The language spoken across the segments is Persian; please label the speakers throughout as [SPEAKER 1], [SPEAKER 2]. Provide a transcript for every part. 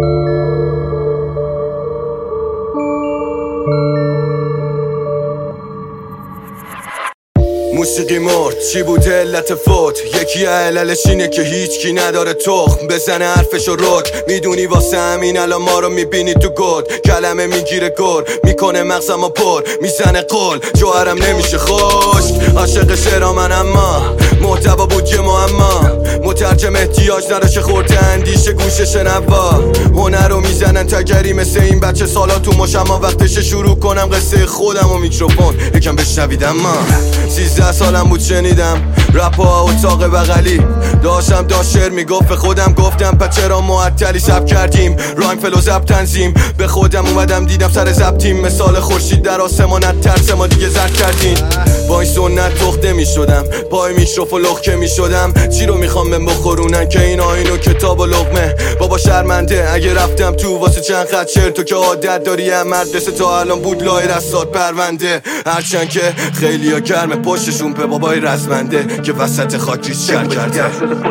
[SPEAKER 1] موسیقی مرد چی بوده علت فوت؟ یکی عللش اینه که هیچکی نداره تخم بزنه حرفشو رک. میدونی واسه همین الان ما رو میبینی تو گود. کلمه میگیره گر میکنه مغزمو پر میزنه قول جوهرم نمیشه خشک. عاشق شعرا من اما محتوا بود یه معما. مترجم احتیاج نداشته خورده اندیشه گوش شنوا. هنر رو میزنن تگری مثل این بچه سالا تو مشما. وقتش شروع کنم قصه خودم و میکروفون یکم بشنویدم. من 13 سالم بود شنیدم رپ ها اتاق بغلی داشتم شعر میگفت به خودم گفتم پس چرا معطلی سب کردیم. رایم فلو زب تنظیم به خودم اومدم دیدم سر زبطیم مثال خورشید در آسمان ترس ما دیگه زرد کردیم. با این سنت تخته میشدم پای میکروفون لخکه میشدم. چی رو میخوام بهم بخورونن که این آینو کتاب و لقمه. بابا شرمنده اگه رفتم تو واسه چند خط شعر. تو که عادت داری هم مدرسه تا الان بود لای رسات پرونده. هرچند که خیلی ها گرمه پشتشون به بابای رزمنده که وسط خاک ریز شر کرده.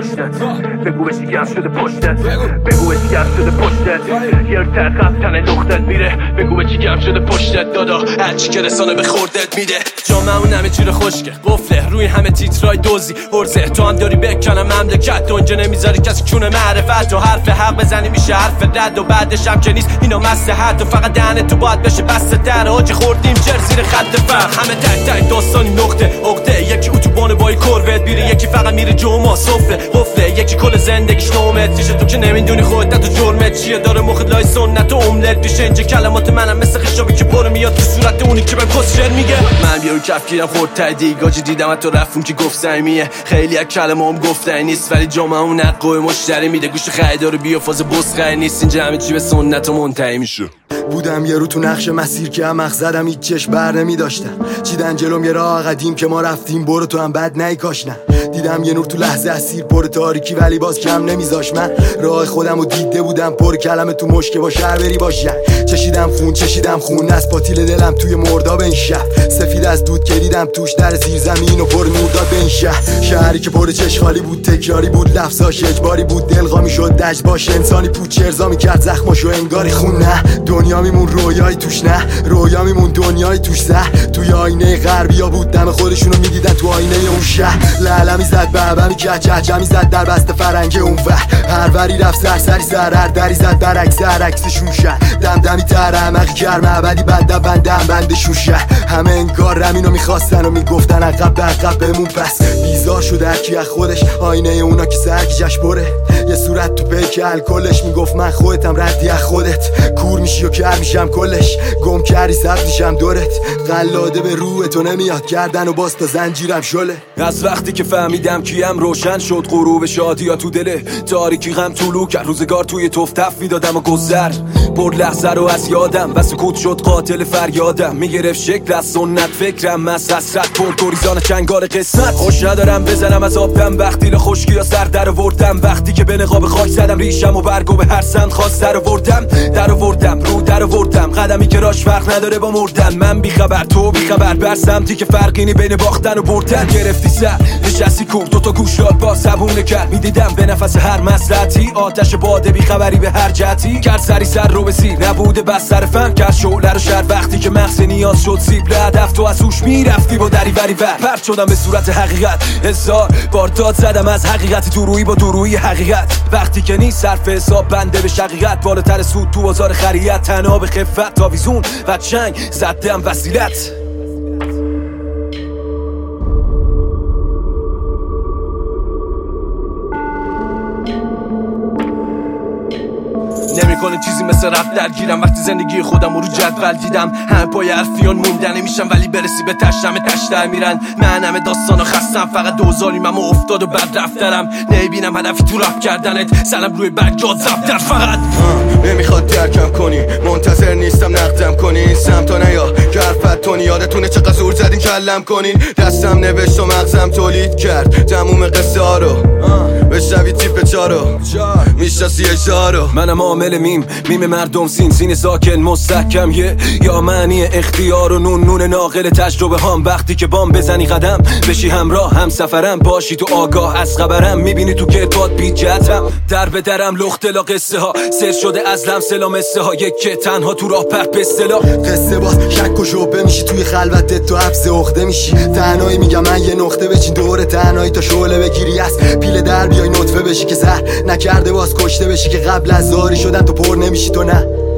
[SPEAKER 2] بگو بشی گرم شده پشتت. بگو بشی گرم شده پشتت. یه ترقب تنه لختت میره. بگو بشی گرم شده پشتت دادا هرچی که رسانه به خوردت میده. جامعه اون همه جور خشکه قفله روی همه تیترای دوزی ارزه. تو هم داری بکنم مملکت دنجا نمیذاری کسی کونه معرفت. و حرف حق بزنی میشه حرف رد و بعدش هم که نیست اینا مصلحت. و فقط دهنت تو باید بشه بسته در آجی خوردیم جر زیر خط فرق. همه تک تک داستانی نقطه عقده. یکی اتوبان با کروت میره یکی فقط میره جمعه سفره قفله. یکی کل زندگیش نومتریشه تو که نمیدونی خودت تو جرمت چیه. داره مخت لای سنت و املت میشه. اینجا کلمات منم مثل خشابی که پر میاد تو صورت اونی که به کسشر میگه. من بیارو کف گیرم خورد تایدی گاجی دیدم تو رفتون که گفت سمیه. خیلی از کلمه هم گفتنی نیست ولی جامعه اون نقوی مشتری میده. گوش خریدار بیا فاز بسخری نیست. اینجا همه چی به سنت و منتهی میشه.
[SPEAKER 1] بودم یه رو تو نقش مسیر که هم مغز زدم هیچ چشم بر نمیداشتم. چیدن جلوم یه راه قدیم که ما رفتیم برو تو هم بد نی کاش نه. دیدم یه نور تو لحظه اسیر پر تاریکی ولی باز کم نمیذاش. من راه خودم رو دیده بودم پر کلمه تو مشکه با شهر بری باشه. چشیدم خون از پاتیل دلم توی مرداب این شهر. سفید از دود کلیدم توش در زیر زمین و پر نور داد به این شهری که پر چشخالی بود تکراری بود لفظاش اجباری بود. دلغامی شد دج باش انسانی پوچ ارضا میکرد زخماشو انگاری خون. نه دنیا میمون رویایی توش نه رویا میمون دنیایی توش زه. توی آینه غربیا بود دم خودشونو میدیدن تو آینه اون شهر. لعلمی زد بهبمی چهچهمی زد در بست فرنگ اون هر وری رفت سرسری هر دری زد برعکس هر عکسشون شهر. دمدمی تر عمقی کرم عبدی بندم بندشون شهر. همه انگار رمینو میخواستن و میگفتن عقب به عقب بمون. پس بیزار شده هرکی از خودش آینه اونا که سرکی جش بره. یه صورت تو پیک الکلش میگفت من خودتم ردی از خودت. کور میشی و کر میشم کلش گم کردی سبز میشم دورت. قلاده به روح تو نمیاد کردن و باز تا زنجیرم شله.
[SPEAKER 3] از وقتی که فهمیدم کیم روشن شد غروب شادی ها تو دله. تاریکی غم طولو کرد روزگار توی تف میدادم و گذر برد لحظه رو از یادم و سکوت شد قاتل فریادم. میگرفت شکل از سنت فکرم از حسرت پر گریزان چنگار قسمت. خوش ندارم بزنم از آبدم وقتی خشکی یا سر در آوردم. وقتی که به نقاب خاک زدم ریشم و برگو به هر سمت خواست در آوردم رو در آوردم. قدمی که راش فرق نداره با مردن. من بیخبر تو بیخبر بر سمتی که فرقی نی بین باختن و بردن. گرفتی سر نشستی کور دوتا گوشات با سبونه کرد. میدیدم به نفس هر مسلحتی آتش باده بیخبری به هر جهتی. کرد سری سر رو به سیر نبوده بس سر فهم کرد شعله رو شهر. وقتی که مغز نیاز شد سیبل هدف تو از هوش میرفتی با دری وری ور. پرت شدم به صورت حقیقت هزار بار داد زدم از حقیقت دورویی با دورویی حقیقت. وقتی که نیست صرف حساب بنده به شقیقت. بالاتر سود تو بازار خریت تنها به خفت تاویزون و چنگ زدم وسیلت. نمیکنه چیزی مثل رفت درگیرم. وقتی زندگی خودم رو جدول دیدم هم پای حرفیان موندن نمیشم ولی برسی به تشتم تشتر میرن. من همه داستانو خستم فقط دوزاریم اما افتاد و بد رفترم. نمیبینم هدفی تو رفت کردنت سلام روی برگات زبدر فقط.
[SPEAKER 1] نمیخواد درکم کنی منتظر نیستم نقدم کنی. سمتا نیا که حرفت تونی یادتونه چقدر زور زدین کلم کنین. دستم نوشت و مغزم تولید کرد تموم قصه ها رو.
[SPEAKER 4] بشنوی تیپ چارو میشناسی اجارو.
[SPEAKER 3] منم عامل میم مردم سین ساکن مستحکم یا معنی اختیار و نون ناقل تجربه هام. وقتی که بام بزنی قدم بشی همراه هم سفرم باشی تو آگاه از خبرم. میبینی تو کتبات بیجتم در به درم لختلا قصه ها سر شده از لمسلا مسه ها یک که تنها تو راه پرت به اصطلاح
[SPEAKER 1] قصه باز شک و شبه میشی توی خلوتت تو حبس عقده میشی. تنهایی میگم من یه نقطه بچین دور تنهایی تا شعله بگیری از پیل در بیای نطفه بشی که زهر نکرده باز کشته بشی که قبل از زاری شدن تو پر نمیشی تو نه